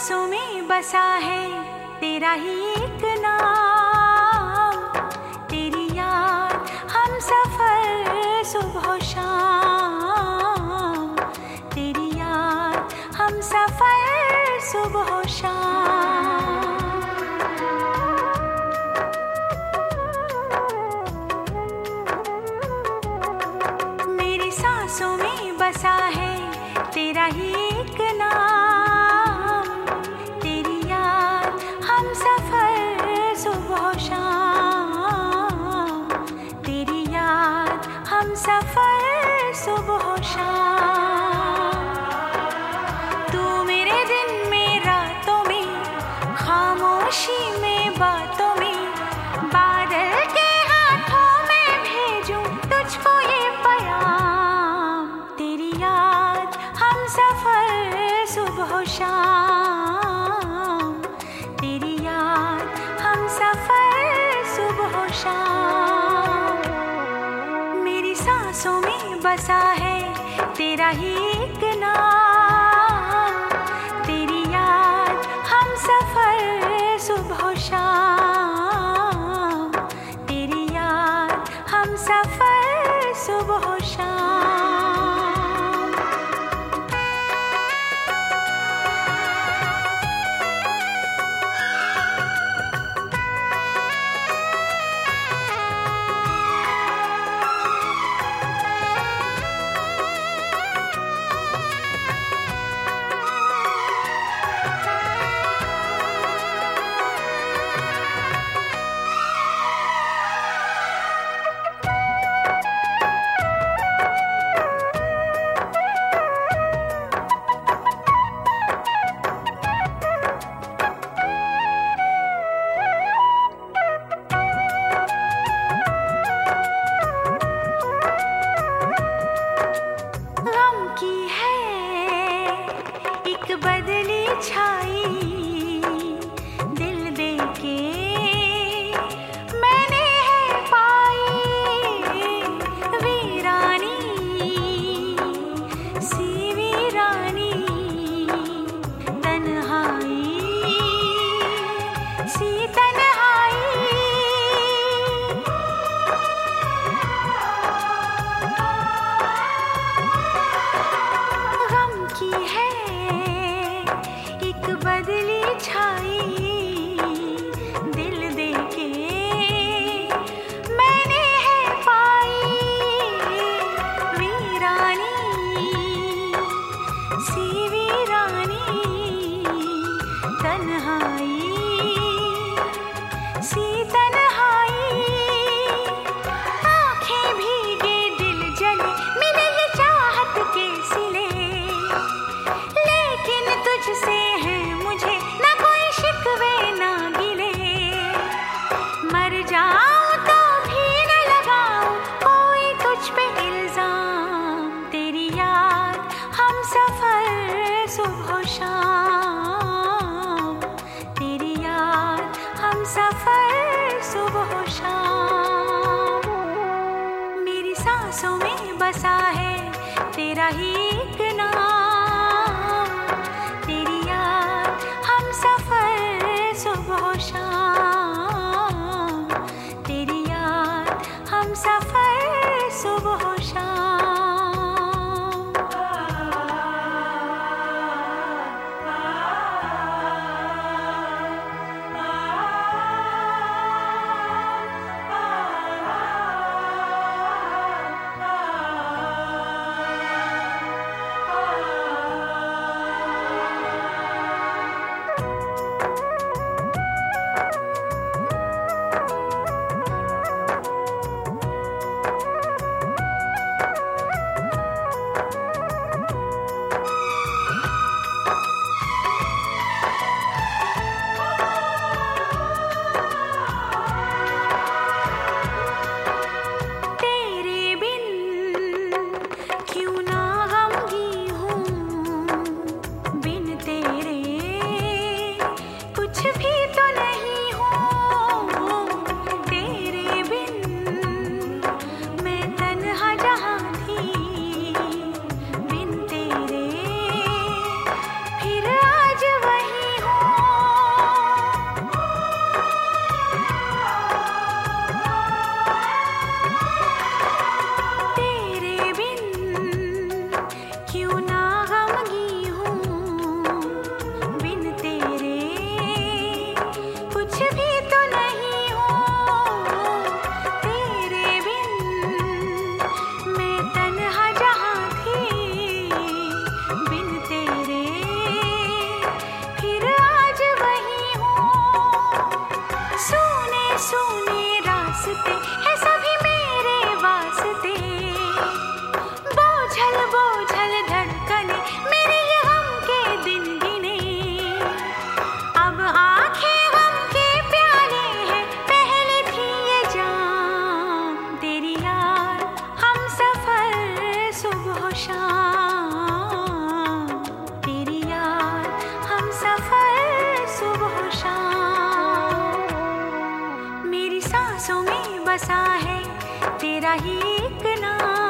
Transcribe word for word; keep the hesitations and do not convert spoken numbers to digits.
सांसों में बसा है तेरा ही एक नाम, तेरी याद हम सफर सुबह शाम, तेरी याद हम सफर सुबह शाम। मेरी सांसों में बसा है तेरा ही एक नाम, तेरी याद हम सफर सुबह शाम, तेरी याद हम सफर सुबह शाम। तू मेरे दिन में रातों में, खामोशी में बातों में, बादल के हाथों में भेजूं तुझको ये पैगाम, तेरी याद हम सफर सुबह शाम, तेरी याद हम सफर सुबह शाम। मेरी सांसों में बसा है तेरा ही एक नाम, तेरी याद हम सफर सुबह शाम, तेरी याद हम सफर सुबह शाम। बदली छाई दिल दे के मैंने है पाई, वीरानी सी वीरानी, तन्हाई सी तन्हाई। गम की है बदली छाई दिल दे के मैंने है पाई, वीरानी सी वीरानी, तन्हाई सी तन्हाई। आँखें भीगे दिल जले मिले ये चाहत के सिले, लेकिन तुझसे है मुझे न कोई शिकवे ना गिले। मर जाऊं तो भी न लगाऊं कोई तुझ पे इल्जाम, तेरी याद हम सफर सुबह शाम, तेरी याद हम सफर सुबह शाम। मेरी सांसों में बसा है तेरा ही एक नाम, तेरी याद हम सफर सुबह शाम, तेरी याद हम सफर सुबह शाम। Ah ही एक नाम।